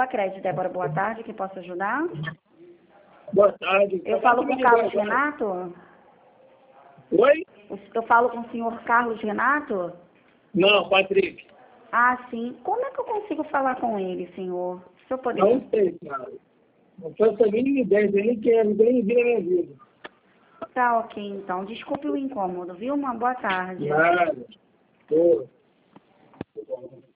Crédito, Débora, boa tarde, que posso ajudar? Boa tarde. Eu falo com o Carlos Renato? Oi? Eu falo com o senhor Carlos Renato? Não, Patrick. Ah, sim. Como é que eu consigo falar com ele, senhor? O senhor poderia... Não sei, cara. Não faço a mínima ideia, eu nem quero, nem vi na minha vida. Tá ok, então. Desculpe o incômodo, viu? Uma boa tarde. Nada. Tô.